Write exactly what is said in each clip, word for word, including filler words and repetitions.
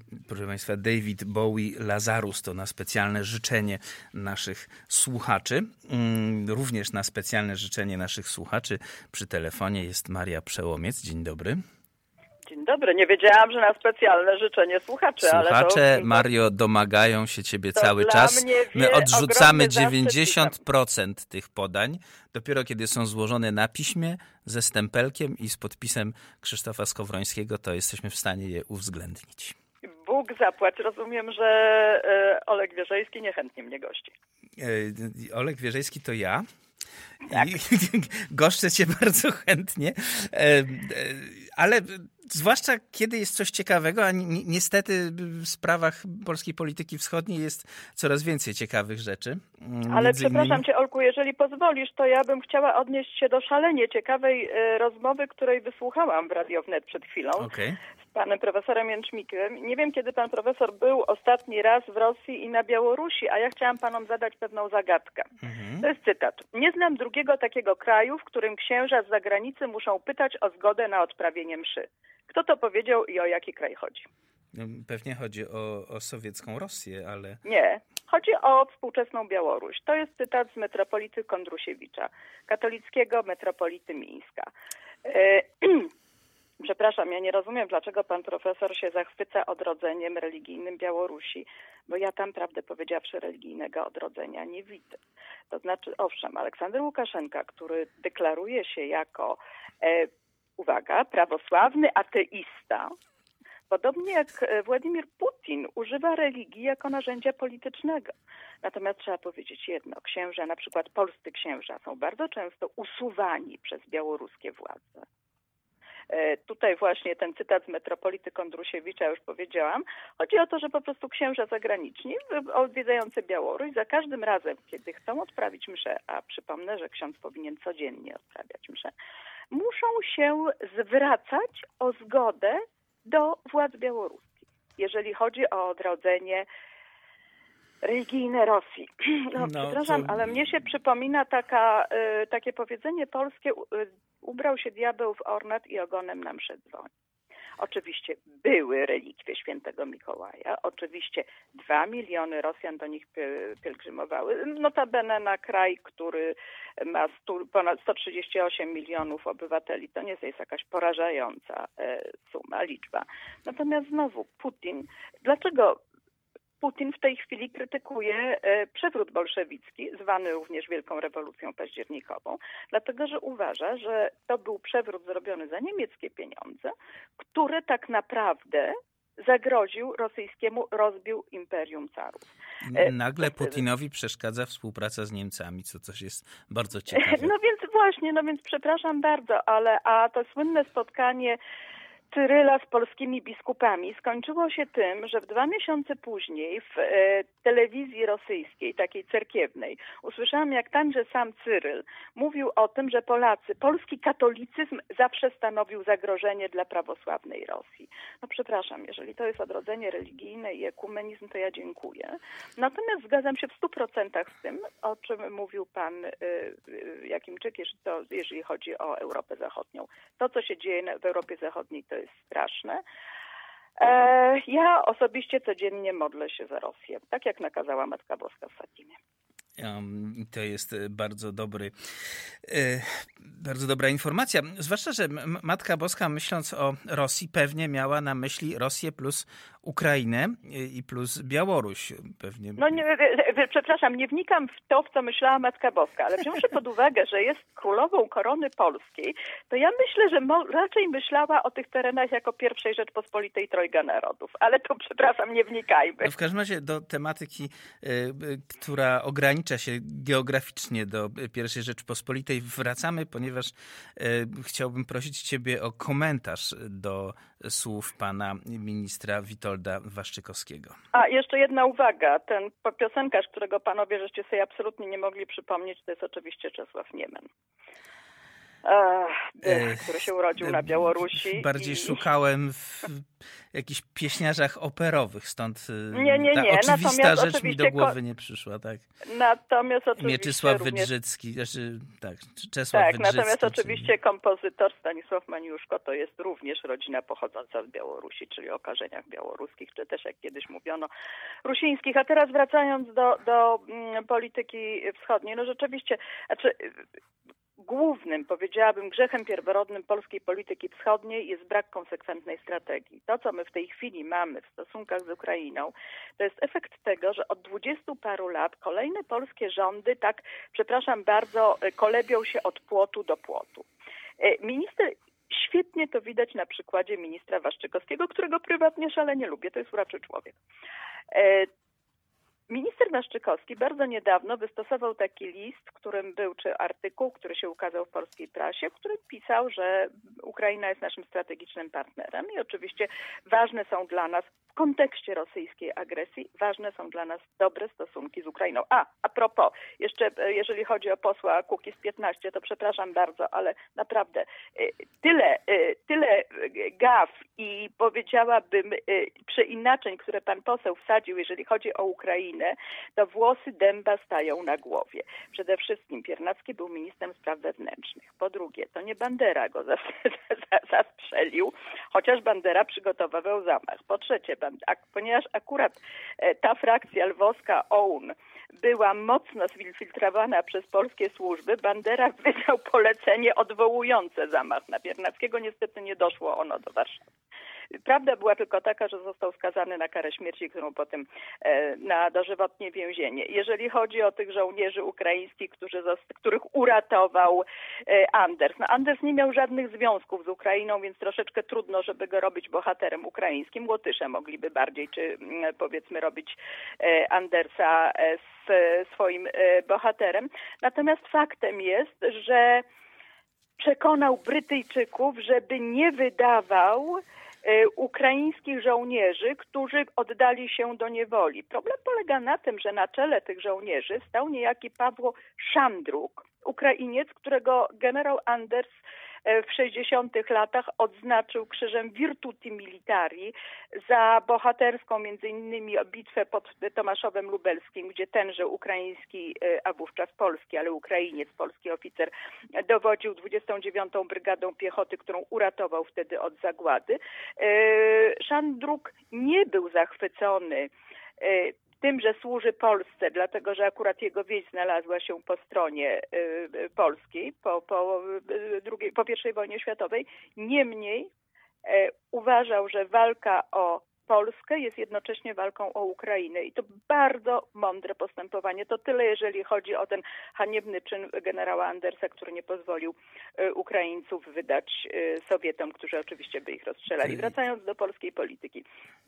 Proszę Państwa, David Bowie, Lazarus to na specjalne życzenie naszych słuchaczy. Również na specjalne życzenie naszych słuchaczy przy telefonie jest Maria Przełomiec. Dzień dobry. Dzień dobry. Nie wiedziałam, że na specjalne życzenie słuchaczy. Słuchacze, ale to, Mario, domagają się ciebie to cały dla czas. mnie My wie, odrzucamy dziewięćdziesiąt procent tych podań. Dopiero kiedy są złożone na piśmie, ze stempelkiem i z podpisem Krzysztofa Skowrońskiego, to jesteśmy w stanie je uwzględnić. Bóg zapłać. Rozumiem, że e, Oleg Wierzejski niechętnie mnie gości. E, Oleg Wierzejski to ja. Tak. I goszczę cię bardzo chętnie, e, e, ale zwłaszcza kiedy jest coś ciekawego, a ni- niestety w sprawach polskiej polityki wschodniej jest coraz więcej ciekawych rzeczy. Ale Między przepraszam innymi... cię, Olku, jeżeli pozwolisz, to ja bym chciała odnieść się do szalenie ciekawej e, rozmowy, której wysłuchałam w Radio Wnet przed chwilą. Okay. Z panem profesorem Jęczmikiem. Nie wiem, kiedy pan profesor był ostatni raz w Rosji i na Białorusi, a ja chciałam panom zadać pewną zagadkę. Mhm. To jest cytat. Nie znam drugiego takiego kraju, w którym księża z zagranicy muszą pytać o zgodę na odprawienie mszy. Kto to powiedział i o jaki kraj chodzi? Pewnie chodzi o, o sowiecką Rosję, ale... Nie. Chodzi o współczesną Białoruś. To jest cytat z metropolity Kondrusiewicza, katolickiego metropolity Mińska. E- Przepraszam, ja nie rozumiem, dlaczego pan profesor się zachwyca odrodzeniem religijnym Białorusi, bo ja tam, prawdę powiedziawszy, religijnego odrodzenia nie widzę. To znaczy, owszem, Aleksander Łukaszenka, który deklaruje się jako, e, uwaga, prawosławny ateista, podobnie jak Władimir Putin, używa religii jako narzędzia politycznego. Natomiast trzeba powiedzieć jedno, księża, na przykład polscy księża, są bardzo często usuwani przez białoruskie władze. Tutaj właśnie ten cytat z metropolity Kondrusiewicza już powiedziałam. Chodzi o to, że po prostu księża zagraniczni odwiedzający Białoruś za każdym razem, kiedy chcą odprawić mszę, a przypomnę, że ksiądz powinien codziennie odprawiać mszę, muszą się zwracać o zgodę do władz białoruskich, jeżeli chodzi o odrodzenie religijne Rosji. No, no przepraszam, to... ale mnie się przypomina taka, y, takie powiedzenie polskie, y, ubrał się diabeł w ornat i ogonem nam mszę dzwoni. Oczywiście były relikwie świętego Mikołaja, oczywiście dwa miliony Rosjan do nich pielgrzymowały, notabene na kraj, który ma stu, ponad sto trzydzieści osiem milionów obywateli. To nie jest jakaś porażająca e, suma, liczba. Natomiast znowu Putin, dlaczego Putin w tej chwili krytykuje przewrót bolszewicki, zwany również Wielką Rewolucją Październikową, dlatego że uważa, że to był przewrót zrobiony za niemieckie pieniądze, który tak naprawdę zagroził rosyjskiemu, rozbił imperium carów. Nagle Putinowi przeszkadza współpraca z Niemcami, co też jest bardzo ciekawe. No więc właśnie, no więc przepraszam bardzo, ale a to słynne spotkanie Cyryla z polskimi biskupami skończyło się tym, że w dwa miesiące później w e, telewizji rosyjskiej, takiej cerkiewnej, usłyszałam, jak tenże sam Cyryl mówił o tym, że Polacy, polski katolicyzm zawsze stanowił zagrożenie dla prawosławnej Rosji. No przepraszam, jeżeli to jest odrodzenie religijne i ekumenizm, to ja dziękuję. Natomiast zgadzam się w stu procentach z tym, o czym mówił pan y, y, Jakimczyk, to, jeżeli chodzi o Europę Zachodnią. To, co się dzieje w Europie Zachodniej, to jest straszne. E, ja osobiście codziennie modlę się za Rosję, tak jak nakazała Matka Boska w Fatimie. Um, to jest bardzo dobry, e, bardzo dobra informacja. Zwłaszcza, że Matka Boska, myśląc o Rosji, pewnie miała na myśli Rosję plus Ukrainę i plus Białoruś. Pewnie. No nie, przepraszam, nie wnikam w to, w co myślała Matka Boska, ale wziąwszy pod uwagę, że jest królową korony polskiej, to ja myślę, że mo- raczej myślała o tych terenach jako pierwszej Rzeczpospolitej Trojga Narodów. Ale to, przepraszam, nie wnikajmy. No w każdym razie do tematyki, y, y, która ogranicza się geograficznie do pierwszej Rzeczpospolitej, wracamy, ponieważ y, chciałbym prosić ciebie o komentarz do słów pana ministra Witolda Waszczykowskiego. A, jeszcze jedna uwaga. Ten piosenkarz, którego panowie żeście sobie absolutnie nie mogli przypomnieć, to jest oczywiście Czesław Niemen. Ech, który się urodził na Białorusi. Bardziej i... szukałem w jakichś pieśniarzach operowych, stąd nie, nie, ta nie. oczywista Natomiast rzecz mi do głowy nie przyszła. Tak. Natomiast oczywiście Mieczysław również... Wydrzycki, znaczy, tak, Czesław Tak, Wydrzycki. natomiast czyli... oczywiście kompozytor Stanisław Maniuszko to jest również rodzina pochodząca z Białorusi, czyli o korzeniach białoruskich, czy też jak kiedyś mówiono rusińskich. A teraz wracając do, do mm, polityki wschodniej, no rzeczywiście, znaczy głównym, powiedziałabym, grzechem pierworodnym polskiej polityki wschodniej jest brak konsekwentnej strategii. To, co my w tej chwili mamy w stosunkach z Ukrainą, to jest efekt tego, że od dwudziestu paru lat kolejne polskie rządy tak, przepraszam bardzo, kolebią się od płotu do płotu. Minister, świetnie to widać na przykładzie ministra Waszczykowskiego, którego prywatnie szalenie lubię, to jest uroczy człowiek. Minister Waszczykowski bardzo niedawno wystosował taki list, w którym był, czy artykuł, który się ukazał w polskiej prasie, w którym pisał, że Ukraina jest naszym strategicznym partnerem i oczywiście ważne są dla nas w kontekście rosyjskiej agresji, ważne są dla nas dobre stosunki z Ukrainą. A, a propos, jeszcze jeżeli chodzi o posła Kukiz piętnaście, to przepraszam bardzo, ale naprawdę tyle, tyle gaf i powiedziałabym przeinaczeń, które pan poseł wsadził, jeżeli chodzi o Ukrainę, to włosy dęba stają na głowie. Przede wszystkim Piernacki był ministrem spraw wewnętrznych. Po drugie, to nie Bandera go zastrzelił, chociaż Bandera przygotowywał zamach. Po trzecie, ponieważ akurat ta frakcja lwowska O U N była mocno zinfiltrowana przez polskie służby, Bandera wydał polecenie odwołujące zamach na Piernackiego. Niestety nie doszło ono do Warszawy. Prawda była tylko taka, że został skazany na karę śmierci, którą potem e, na dożywotnie więzienie. Jeżeli chodzi o tych żołnierzy ukraińskich, którzy, których uratował e, Anders. No Anders nie miał żadnych związków z Ukrainą, więc troszeczkę trudno, żeby go robić bohaterem ukraińskim. Łotysze mogliby bardziej, czy m, powiedzmy robić e, Andersa e, z e, swoim e, bohaterem. Natomiast faktem jest, że przekonał Brytyjczyków, żeby nie wydawał ukraińskich żołnierzy, którzy oddali się do niewoli. Problem polega na tym, że na czele tych żołnierzy stał niejaki Pawło Szandruk, Ukrainiec, którego generał Anders w sześćdziesiątych latach odznaczył krzyżem Virtuti Militari za bohaterską między innymi bitwę pod Tomaszowem Lubelskim, gdzie tenże ukraiński, a wówczas polski, ale Ukrainiec, polski oficer dowodził dwudziestą dziewiątą Brygadą Piechoty, którą uratował wtedy od zagłady. Szandruk nie był zachwycony tym, że służy Polsce, dlatego że akurat jego wieś znalazła się po stronie y, polskiej, po, po, y, drugiej, po pierwszej wojnie światowej. Niemniej y, uważał, że walka o Polskę jest jednocześnie walką o Ukrainę i to bardzo mądre postępowanie. To tyle, jeżeli chodzi o ten haniebny czyn generała Andersa, który nie pozwolił y, Ukraińców wydać y, Sowietom, którzy oczywiście by ich rozstrzelali. Wracając do polskiej polityki.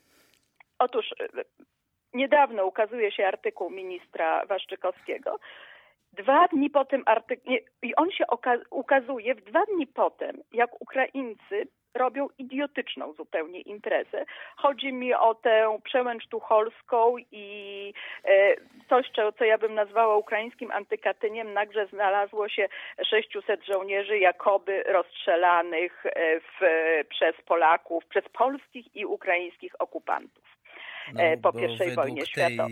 Otóż y, niedawno ukazuje się artykuł ministra Waszczykowskiego. Dwa dni po tym artykuł, i on się oka- ukazuje w dwa dni potem, jak Ukraińcy robią idiotyczną zupełnie imprezę. Chodzi mi o tę przełęcz tucholską i e, coś, co, co ja bym nazwała ukraińskim antykatyniem. Nagle znalazło się sześciuset żołnierzy jakoby rozstrzelanych w, przez Polaków, przez polskich i ukraińskich okupantów. No, po pierwszej wojnie światowej.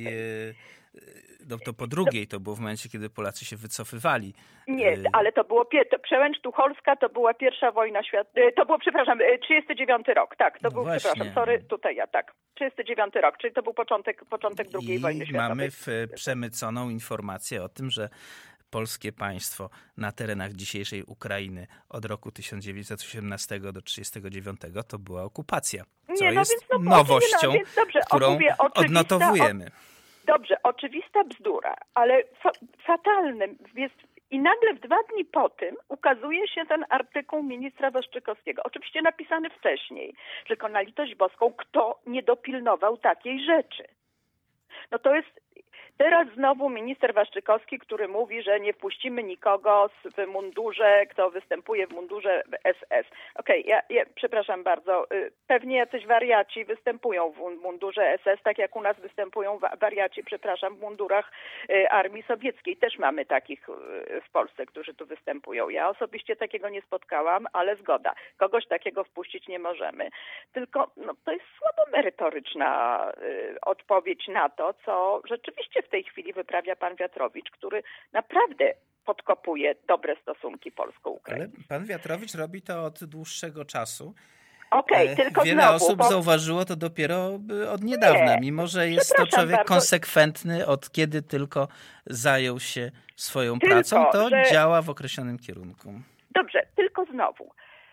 No to po drugiej to było w momencie, kiedy Polacy się wycofywali. Nie, ale to było, to przełęcz tucholska to była pierwsza wojna światowa, to było, przepraszam, trzydziesty dziewiąty rok, tak, to no był, właśnie. przepraszam, sorry, tutaj ja, tak, trzydziesty dziewiąty rok, czyli to był początek, początek drugiej I wojny światowej. mamy w, przemyconą informację o tym, że polskie państwo na terenach dzisiejszej Ukrainy od roku tysiąc dziewięćset osiemnastego do trzydziestego dziewiątego to była okupacja, co nie, no jest więc, no, nowością, no, więc dobrze, którą mówię, odnotowujemy. O, dobrze, oczywista bzdura, ale fa- fatalnym jest i nagle w dwa dni po tym ukazuje się ten artykuł ministra Waszczykowskiego. Oczywiście napisany wcześniej, tylko na litość boską, kto nie dopilnował takiej rzeczy. No to jest, Teraz znowu minister Waszczykowski, który mówi, że nie wpuścimy nikogo w mundurze, kto występuje w mundurze S S. Okej, okay, ja, ja przepraszam bardzo, pewnie jacyś wariaci występują w mundurze S S, tak jak u nas występują wariaci, przepraszam, w mundurach armii sowieckiej. Też mamy takich w Polsce, którzy tu występują. Ja osobiście takiego nie spotkałam, ale zgoda. Kogoś takiego wpuścić nie możemy. Tylko no, to jest słabo merytoryczna y, odpowiedź na to, co rzeczywiście w tej chwili wyprawia pan Wiatrowicz, który naprawdę podkopuje dobre stosunki polsko-ukraińskie. Ale pan Wiatrowicz robi to od dłuższego czasu. Okej, okay, tylko Wiele znowu, osób bo... zauważyło to dopiero od niedawna, nie, mimo że jest to człowiek bardzo. konsekwentny, od kiedy tylko zajął się swoją tylko, pracą, to że... działa w określonym kierunku. Dobrze, tylko znowu.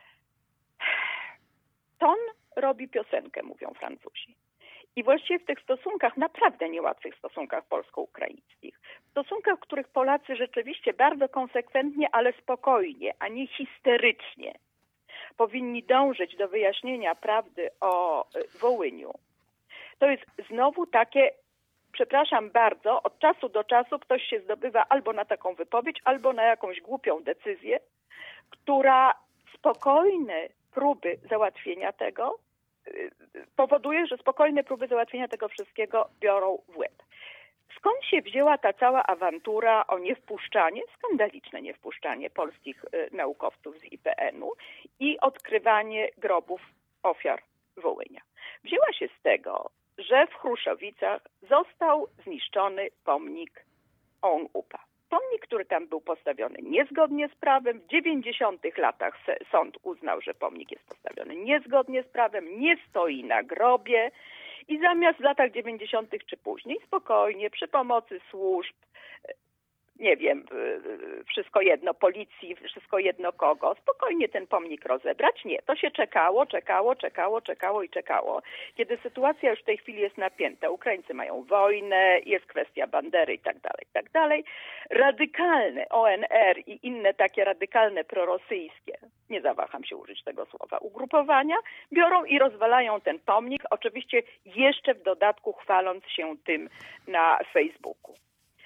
Ton robi piosenkę, mówią Francuzi. I właściwie w tych stosunkach, naprawdę niełatwych stosunkach polsko-ukraińskich, w stosunkach, w których Polacy rzeczywiście bardzo konsekwentnie, ale spokojnie, a nie histerycznie powinni dążyć do wyjaśnienia prawdy o Wołyniu, to jest znowu takie, przepraszam bardzo, od czasu do czasu ktoś się zdobywa albo na taką wypowiedź, albo na jakąś głupią decyzję, która spokojne próby załatwienia tego powoduje, że spokojne próby załatwienia tego wszystkiego biorą w łeb. Skąd się wzięła ta cała awantura o niewpuszczanie, skandaliczne niewpuszczanie polskich naukowców z I P N-u i odkrywanie grobów ofiar Wołynia? Wzięła się z tego, że w Chruszowicach został zniszczony pomnik O N U P A. Pomnik, który tam był postawiony niezgodnie z prawem. W dziewięćdziesiątych latach sąd uznał, że pomnik jest postawiony niezgodnie z prawem, nie stoi na grobie i zamiast w latach dziewięćdziesiątych czy później spokojnie przy pomocy służb, nie wiem, wszystko jedno, policji, wszystko jedno kogo, spokojnie ten pomnik rozebrać. Nie, to się czekało, czekało, czekało, czekało i czekało. Kiedy sytuacja już w tej chwili jest napięta, Ukraińcy mają wojnę, jest kwestia bandery i tak dalej, i tak dalej. Radykalne O N R i inne takie radykalne prorosyjskie, nie zawaham się użyć tego słowa, ugrupowania, biorą i rozwalają ten pomnik, oczywiście jeszcze w dodatku chwaląc się tym na Facebooku.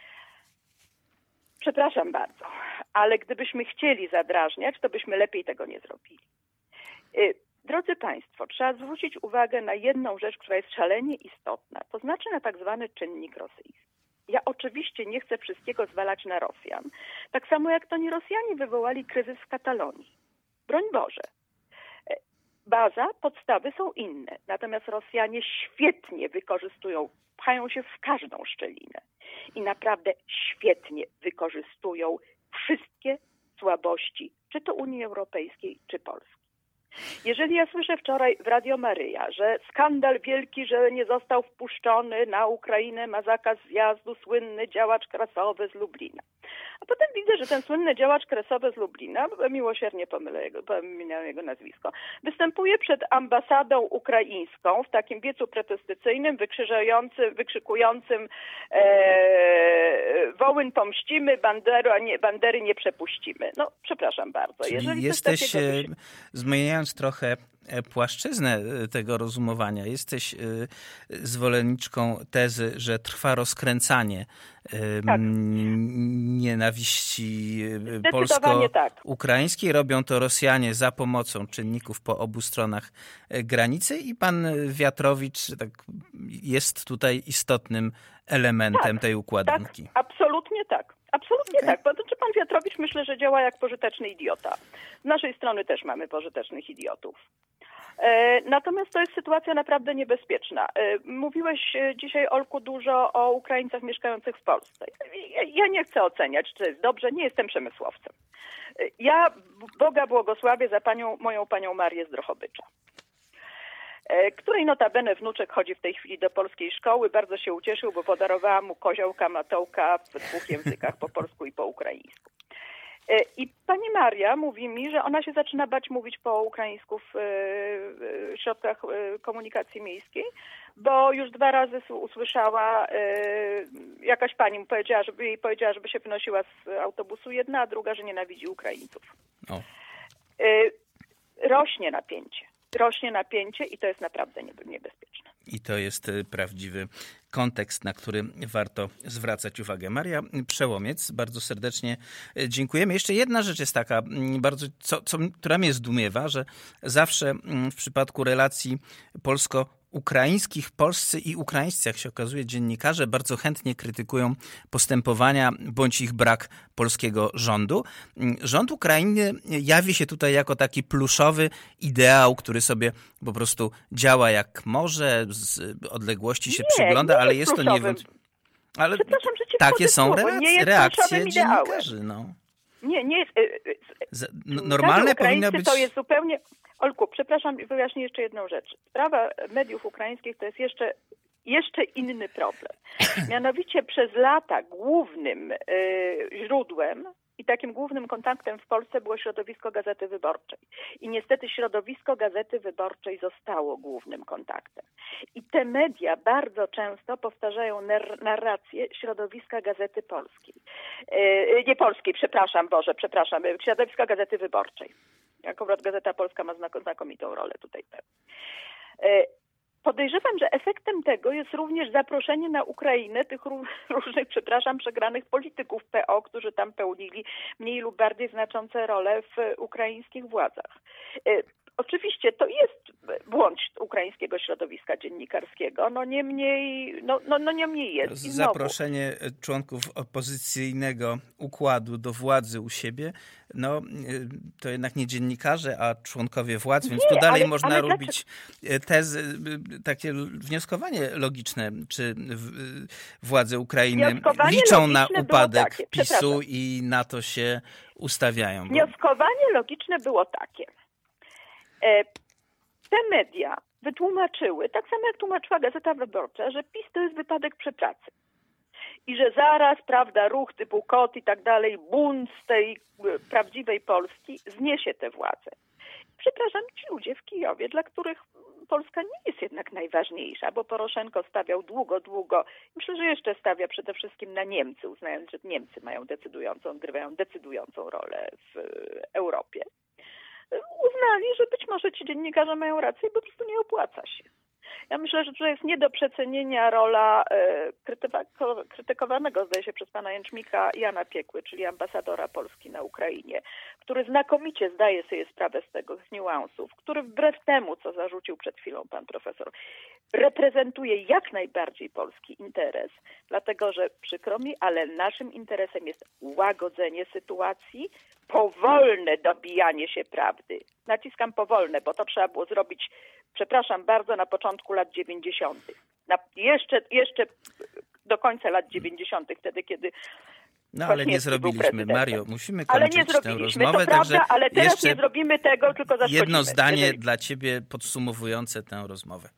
Przepraszam bardzo, ale gdybyśmy chcieli zadrażniać, to byśmy lepiej tego nie zrobili. Drodzy Państwo, trzeba zwrócić uwagę na jedną rzecz, która jest szalenie istotna, to znaczy na tak zwany czynnik rosyjski. Ja oczywiście nie chcę wszystkiego zwalać na Rosjan, tak samo jak to nie Rosjanie wywołali kryzys w Katalonii. Broń Boże. Baza, podstawy są inne, natomiast Rosjanie świetnie wykorzystują, pchają się w każdą szczelinę i naprawdę świetnie wykorzystują wszystkie słabości, czy to Unii Europejskiej, czy Polski. Jeżeli ja słyszę wczoraj w Radio Maryja, że skandal wielki, że nie został wpuszczony na Ukrainę, ma zakaz zjazdu słynny działacz krasowy z Lublina. A potem widzę, że ten słynny działacz krasowy z Lublina, miłosiernie pomylę jego, pomyliłem jego nazwisko, występuje przed ambasadą ukraińską w takim wiecu protestycyjnym, wykrzyżującym, wykrzykującym e, Wołyń pomścimy, banderu, a nie, bandery nie przepuścimy. No, przepraszam bardzo. Czyli Jeżeli jesteś, coś takiego, się... zmieniając trochę płaszczyznę tego rozumowania, jesteś zwolenniczką tezy, że trwa rozkręcanie tak. nienawiści polsko-ukraińskiej. Robią to Rosjanie za pomocą czynników po obu stronach granicy i pan Wiatrowicz tak, jest tutaj istotnym elementem tak, tej układanki. Tak, absolutnie tak. Absolutnie okay. tak. Bo to, czy pan Wiatrowicz myślę, że działa jak pożyteczny idiota. Z naszej strony też mamy pożytecznych idiotów. E, natomiast to jest sytuacja naprawdę niebezpieczna. E, mówiłeś dzisiaj, Olku, dużo o Ukraińcach mieszkających w Polsce. Ja, ja nie chcę oceniać, czy to jest dobrze, nie jestem przemysłowcem. E, ja Boga błogosławię za panią, moją panią Marię z Drohobycza, której notabene wnuczek chodzi w tej chwili do polskiej szkoły. Bardzo się ucieszył, bo podarowała mu koziołka, matołka w dwóch językach, po polsku i po ukraińsku. I pani Maria mówi mi, że ona się zaczyna bać mówić po ukraińsku w środkach komunikacji miejskiej, bo już dwa razy usłyszała, jakaś pani mu powiedziała, żeby jej powiedziała, żeby się wynosiła z autobusu jedna, a druga, że nienawidzi Ukraińców. O. Rośnie napięcie. Rośnie napięcie i to jest naprawdę niebezpieczne. I i to jest prawdziwy kontekst, na który warto zwracać uwagę. Maria Przełomiec, bardzo serdecznie dziękujemy. Jeszcze jedna rzecz jest taka, bardzo, co, co, która mnie zdumiewa, że zawsze w przypadku relacji polsko-ukraińskich, polscy i ukraińscy, jak się okazuje, dziennikarze bardzo chętnie krytykują postępowania bądź ich brak polskiego rządu. Rząd Ukrainy jawi się tutaj jako taki pluszowy ideał, który sobie po prostu działa jak może, z odległości się nie, przygląda, nie ale jest jest to niewątpliwie. Ale Przepraszam, że cię takie są słowo. reakcje, Nie jest reakcje ideałem. dziennikarzy. No. Nie, nie jest. Z, normalne powinno być... To jest zupełnie... Olku, przepraszam, wyjaśnię jeszcze jedną rzecz. Sprawa mediów ukraińskich to jest jeszcze, jeszcze inny problem. Mianowicie przez lata głównym y, źródłem i takim głównym kontaktem w Polsce było środowisko Gazety Wyborczej. I niestety środowisko Gazety Wyborczej zostało głównym kontaktem. I te media bardzo często powtarzają nar- narrację środowiska Gazety Polskiej. Yy, nie Polskiej, przepraszam, Boże, przepraszam, środowiska Gazety Wyborczej. Akurat Gazeta Polska ma znak- znakomitą rolę tutaj. Yy, Podejrzewam, że efektem tego jest również zaproszenie na Ukrainę tych różnych, przepraszam, przegranych polityków P O, którzy tam pełnili mniej lub bardziej znaczące role w ukraińskich władzach. Oczywiście to jest błąd ukraińskiego środowiska dziennikarskiego, no niemniej, no, no, no niemniej jest. Zaproszenie członków opozycyjnego układu do władzy u siebie, no to jednak nie dziennikarze, a członkowie władz, więc nie, tu dalej ale, można ale robić dlaczego? tezy, takie wnioskowanie logiczne, czy władze Ukrainy liczą na upadek takie, PiSu i na to się ustawiają. Bo... Wnioskowanie logiczne było takie. Te media wytłumaczyły, tak samo jak tłumaczyła Gazeta Wyborcza, że PiS to jest wypadek przy pracy. I że zaraz, prawda, ruch typu KOT i tak dalej, bunt z tej prawdziwej Polski zniesie tę władzę. Przepraszam, ci ludzie w Kijowie, dla których Polska nie jest jednak najważniejsza, bo Poroszenko stawiał długo, długo, myślę, że jeszcze stawia przede wszystkim na Niemcy, uznając, że Niemcy mają decydującą, odgrywają decydującą rolę w Europie. Uznali, że być może ci dziennikarze mają rację, bo po prostu nie opłaca się. Ja myślę, że to jest nie do przecenienia rola e, krytyko, krytykowanego, zdaje się, przez pana Jęczmika Jana Piekły, czyli ambasadora Polski na Ukrainie, który znakomicie zdaje sobie sprawę z tego, z niuansów, który wbrew temu, co zarzucił przed chwilą pan profesor, reprezentuje jak najbardziej polski interes, dlatego że przykro mi, ale naszym interesem jest łagodzenie sytuacji, powolne dobijanie się prawdy. Naciskam powolne, bo to trzeba było zrobić, przepraszam bardzo, na początku lat dziewięćdziesiątych. Na, jeszcze, jeszcze do końca lat dziewięćdziesiątych, wtedy kiedy No ale nie zrobiliśmy, Mario, musimy kończyć ale nie tę zrobiliśmy, rozmowę. to prawda, ale teraz jeszcze nie zrobimy tego, tylko zaszkodzimy. Jedno zdanie jeżeli... dla ciebie podsumowujące tę rozmowę.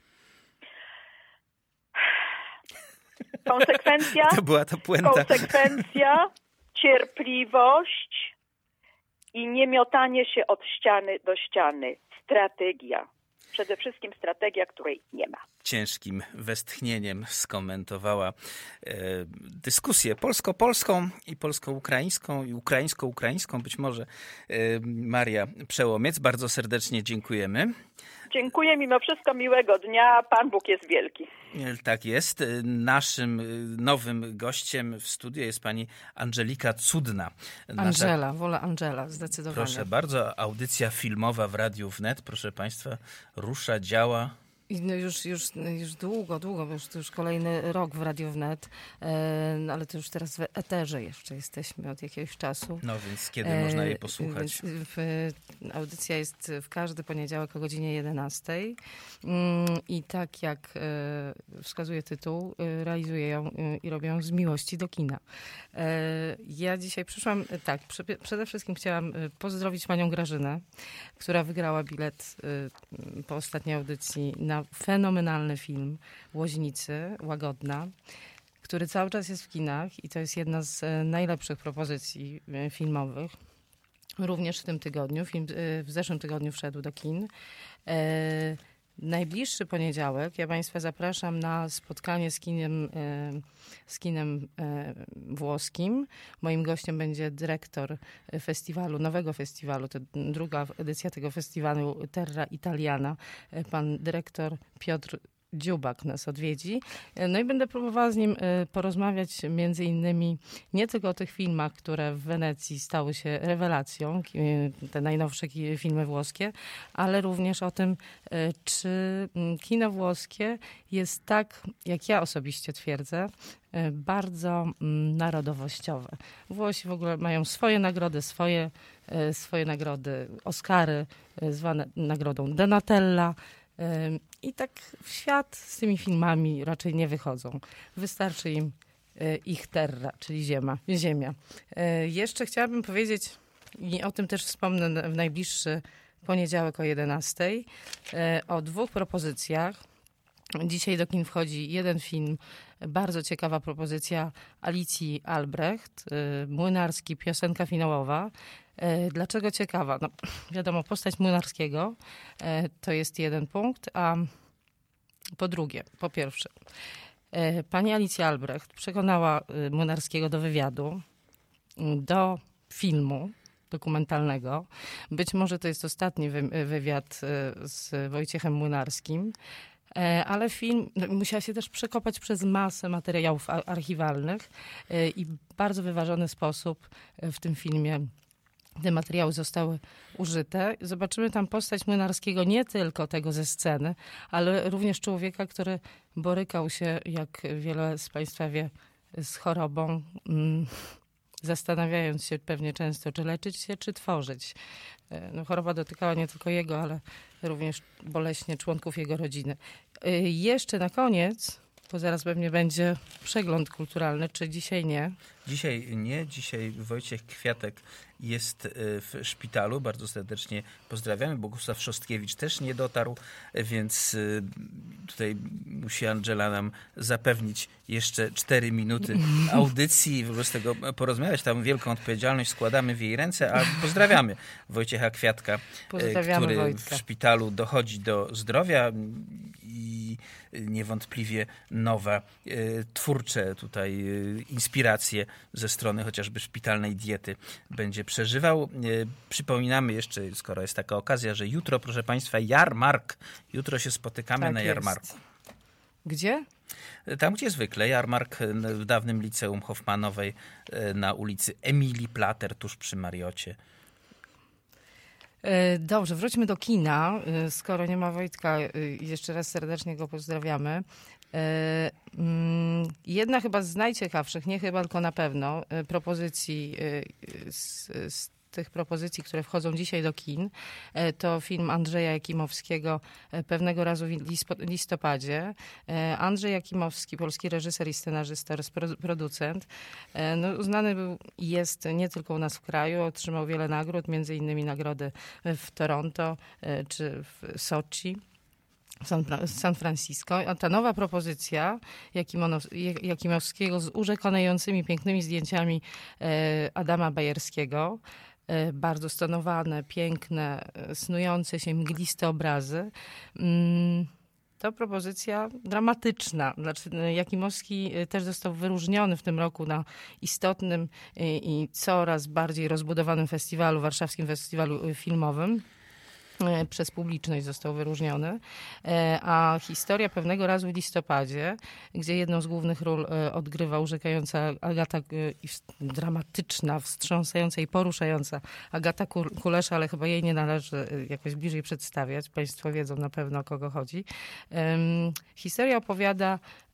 Konsekwencja, to była ta puenta. Konsekwencja, cierpliwość i nie miotanie się od ściany do ściany. Strategia. Przede wszystkim strategia, której nie ma. Ciężkim westchnieniem skomentowała e, dyskusję polsko-polską i polsko-ukraińską i ukraińsko-ukraińską być może e, Maria Przełomiec. Bardzo serdecznie dziękujemy. Dziękuję, mimo wszystko miłego dnia. Pan Bóg jest wielki. Tak jest. Naszym nowym gościem w studiu jest pani Angelika Cudna. Nasza... Angela, wolę Angela, zdecydowanie. Proszę bardzo, audycja filmowa w Radiu Wnet, proszę państwa, rusza, działa. I no już, już, już długo, długo, bo już, to już kolejny rok w Radiu Wnet, e, no ale to już teraz w eterze jeszcze jesteśmy od jakiegoś czasu. No więc kiedy e, można jej posłuchać? W, audycja jest w każdy poniedziałek o godzinie jedenastej i tak jak e, wskazuje tytuł, e, realizuję ją e, i robię ją z miłości do kina. E, ja dzisiaj przyszłam, e, tak, prze, przede wszystkim chciałam pozdrowić panią Grażynę, która wygrała bilet e, po ostatniej audycji na fenomenalny film Łoźnicy, Łagodna, który cały czas jest w kinach i to jest jedna z najlepszych propozycji filmowych. Również w tym tygodniu, film w zeszłym tygodniu wszedł do kin. E, najbliższy poniedziałek ja państwa zapraszam na spotkanie z kinem, e, z kinem e, włoskim. Moim gościem będzie dyrektor festiwalu, nowego festiwalu, to druga edycja tego festiwalu Terra Italiana, pan dyrektor Piotr Dziubak nas odwiedzi. No i będę próbowała z nim porozmawiać między innymi nie tylko o tych filmach, które w Wenecji stały się rewelacją, te najnowsze filmy włoskie, ale również o tym, czy kino włoskie jest tak, jak ja osobiście twierdzę, bardzo narodowościowe. Włosi w ogóle mają swoje nagrody, swoje, swoje nagrody, Oscary, zwane nagrodą Donatella. I tak w świat z tymi filmami raczej nie wychodzą. Wystarczy im ich terra, czyli ziemia. ziemia. Jeszcze chciałabym powiedzieć, i o tym też wspomnę w najbliższy poniedziałek o jedenastej, o dwóch propozycjach. Dzisiaj do kin wchodzi jeden film, bardzo ciekawa propozycja Alicji Albrecht, Młynarski, piosenka finałowa. Dlaczego ciekawa? No, wiadomo, postać Młynarskiego to jest jeden punkt, a po drugie, po pierwsze, pani Alicja Albrecht przekonała Młynarskiego do wywiadu, do filmu dokumentalnego. Być może to jest ostatni wy- wywiad z Wojciechem Młynarskim, ale film no, musiała się też przekopać przez masę materiałów archiwalnych i w bardzo wyważony sposób w tym filmie te materiały zostały użyte. Zobaczymy tam postać Młynarskiego, nie tylko tego ze sceny, ale również człowieka, który borykał się, jak wiele z Państwa wie, z chorobą, mm, zastanawiając się pewnie często, czy leczyć się, czy tworzyć. No, choroba dotykała nie tylko jego, ale również boleśnie członków jego rodziny. Jeszcze na koniec, bo zaraz pewnie będzie przegląd kulturalny, czy dzisiaj nie? Dzisiaj nie. Dzisiaj Wojciech Kwiatek jest w szpitalu. Bardzo serdecznie pozdrawiamy. Bogusław Szostkiewicz też nie dotarł, więc tutaj musi Angela nam zapewnić jeszcze cztery minuty audycji i wobec tego porozmawiać. Tam wielką odpowiedzialność składamy w jej ręce, a pozdrawiamy Wojciecha Kwiatka, który Wojtka. w szpitalu dochodzi do zdrowia i niewątpliwie nowe, twórcze tutaj inspiracje ze strony chociażby szpitalnej diety będzie przeżywał. Przypominamy jeszcze, skoro jest taka okazja, że jutro, proszę Państwa, jarmark. Jutro się spotykamy tak na jarmarku. Jest. Gdzie? Tam, gdzie zwykle. Jarmark w dawnym Liceum Hoffmanowej na ulicy Emilii Plater, tuż przy Mariocie. Dobrze, wróćmy do kina. Skoro nie ma Wojtka, jeszcze raz serdecznie go pozdrawiamy. Jedna chyba z najciekawszych, nie chyba, tylko na pewno, propozycji z, z tych propozycji, które wchodzą dzisiaj do kin, to film Andrzeja Jakimowskiego Pewnego razu w listopadzie. Andrzej Jakimowski, polski reżyser i scenarzysta oraz producent, no, uznany był i jest nie tylko u nas w kraju, otrzymał wiele nagród, między innymi nagrody w Toronto czy w Soczi. San, San Francisco. A ta nowa propozycja Jakimowskiego z urzekającymi pięknymi zdjęciami Adama Bajerskiego, bardzo stonowane, piękne, snujące się mgliste obrazy. To propozycja dramatyczna. Znaczy, Jakimowski też został wyróżniony w tym roku na istotnym i coraz bardziej rozbudowanym festiwalu, warszawskim festiwalu filmowym. Przez publiczność został wyróżniony, a historia Pewnego razu w listopadzie, gdzie jedną z głównych ról odgrywa urzekająca Agata, dramatyczna, wstrząsająca i poruszająca Agata Kulesza, ale chyba jej nie należy jakoś bliżej przedstawiać. Państwo wiedzą na pewno, o kogo chodzi. Historia opowiada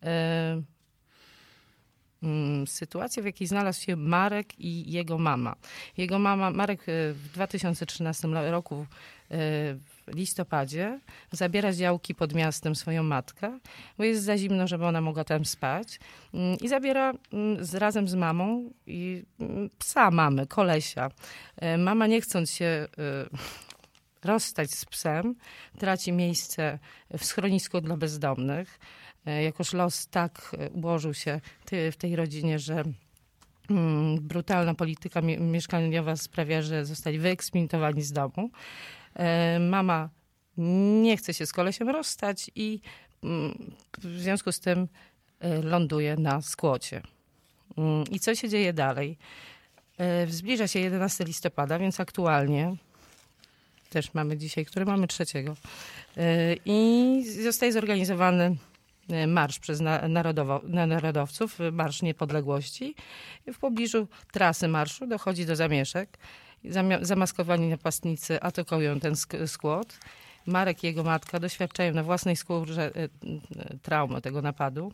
sytuację, w jakiej znalazł się Marek i jego mama. Jego mama, Marek w dwa tysiące trzynastym roku w listopadzie zabiera z działki pod miastem swoją matkę, bo jest za zimno, żeby ona mogła tam spać, i zabiera z, razem z mamą i psa mamy, kolesia. Mama, nie chcąc się rozstać z psem, traci miejsce w schronisku dla bezdomnych. Jakoż los tak ułożył się w tej rodzinie, że brutalna polityka mieszkaniowa sprawia, że zostali wyeksmitowani z domu. Mama nie chce się z kolesiem rozstać i w związku z tym ląduje na skłocie. I co się dzieje dalej? Zbliża się jedenastego listopada, więc aktualnie też mamy dzisiaj, który mamy trzeciego. I zostaje zorganizowany marsz przez narodowo, narodowców, Marsz Niepodległości. W pobliżu trasy marszu dochodzi do zamieszek. Zamaskowani napastnicy atakują ten skład. Marek i jego matka doświadczają na własnej skórze traumy tego napadu.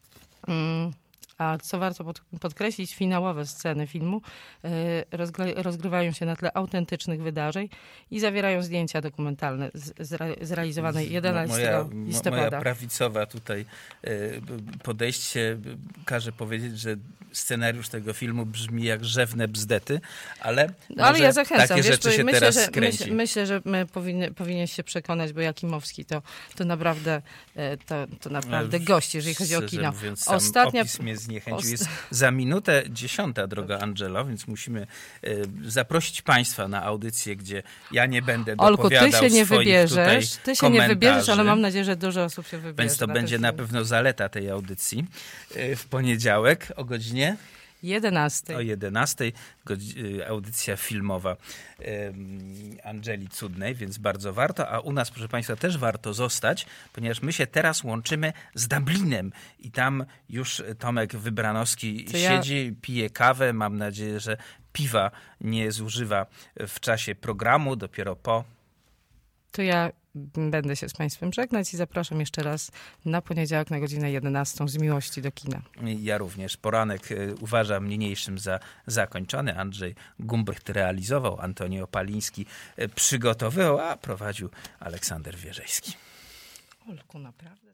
A co warto podkreślić, finałowe sceny filmu rozgrywają się na tle autentycznych wydarzeń i zawierają zdjęcia dokumentalne zrealizowane jedenastego listopada. Moja prawicowa tutaj podejście każe powiedzieć, że scenariusz tego filmu brzmi jak rzewne bzdety, ale, no, ale ja zachęcam. takie Wiesz, rzeczy się myślę, teraz że, skręci. Myśl, myślę, że my powinny, powinien się przekonać, bo Jakimowski to, to naprawdę to, to naprawdę gość, jeżeli chodzi o kino. Mówiąc, sam Ostatnia... opis mnie zniechęcił. Jest za minutę dziesiąta, droga Angelo, więc musimy y, zaprosić Państwa na audycję, gdzie ja nie będę Olku, dopowiadał ty się nie swoich wybierzesz, tutaj ty się nie wybierzesz, ale mam nadzieję, że dużo osób się wybierze. Więc to na będzie na pewno zaleta tej audycji. Y, w poniedziałek o godzinie jedenastej. O jedenastej audycja filmowa Angeli Cudnej, więc bardzo warto. A u nas, proszę Państwa, też warto zostać, ponieważ my się teraz łączymy z Dublinem i tam już Tomek Wybranowski Co siedzi, ja... pije kawę. Mam nadzieję, że piwa nie zużywa w czasie programu, dopiero po. To ja będę się z Państwem żegnać i zapraszam jeszcze raz na poniedziałek na godzinę jedenastą z miłości do kina. Ja również. Poranek uważam niniejszym za zakończony. Andrzej Gumbrecht realizował, Antoni Opaliński przygotowywał, a prowadził Aleksander Wierzejski. Olku, naprawdę.